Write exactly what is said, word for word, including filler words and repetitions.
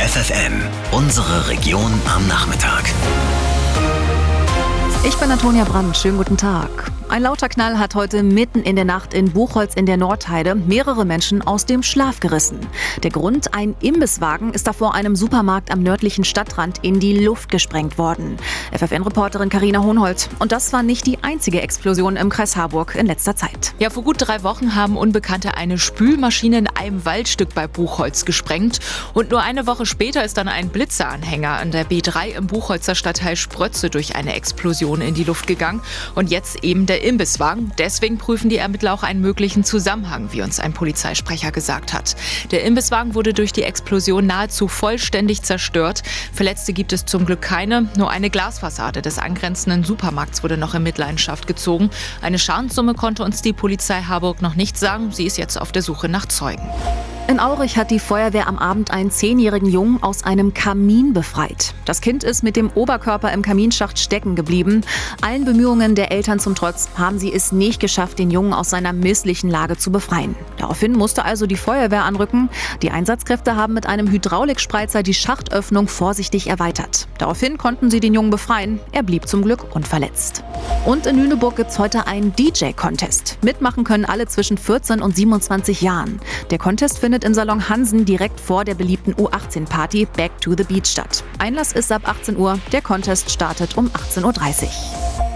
F F M, unsere Region am Nachmittag. Ich bin Antonia Brandt, schönen guten Tag. Ein lauter Knall hat heute mitten in der Nacht in Buchholz in der Nordheide mehrere Menschen aus dem Schlaf gerissen. Der Grund: ein Imbisswagen ist da vor einem Supermarkt am nördlichen Stadtrand in die Luft gesprengt worden. F F N-Reporterin Carina Hohnholz. Und das war nicht die einzige Explosion im Kreis Harburg in letzter Zeit. Ja, vor gut drei Wochen haben Unbekannte eine Spülmaschine in einem Waldstück bei Buchholz gesprengt. Und nur eine Woche später ist dann ein Blitzeranhänger an der B drei im Buchholzer Stadtteil Sprötze durch eine Explosion in die Luft gegangen. Und jetzt eben der Imbisswagen. Deswegen prüfen die Ermittler auch einen möglichen Zusammenhang, wie uns ein Polizeisprecher gesagt hat. Der Imbisswagen wurde durch die Explosion nahezu vollständig zerstört. Verletzte gibt es zum Glück keine. Nur eine Glasfassade des angrenzenden Supermarkts wurde noch in Mitleidenschaft gezogen. Eine Schadenssumme konnte uns die Polizei Harburg noch nicht sagen. Sie ist jetzt auf der Suche nach Zeugen. In Aurich hat die Feuerwehr am Abend einen zehnjährigen Jungen aus einem Kamin befreit. Das Kind ist mit dem Oberkörper im Kaminschacht stecken geblieben. Allen Bemühungen der Eltern zum Trotz haben sie es nicht geschafft, den Jungen aus seiner misslichen Lage zu befreien. Daraufhin musste also die Feuerwehr anrücken. Die Einsatzkräfte haben mit einem Hydraulikspreizer die Schachtöffnung vorsichtig erweitert. Daraufhin konnten sie den Jungen befreien. Er blieb zum Glück unverletzt. Und in Lüneburg gibt es heute einen D J-Contest. Mitmachen können alle zwischen vierzehn und siebenundzwanzig Jahren. Der Contest findet im Salon Hansen direkt vor der beliebten U achtzehn Party Back to the Beach statt. Einlass ist ab achtzehn Uhr. Der Contest startet um achtzehn Uhr dreißig.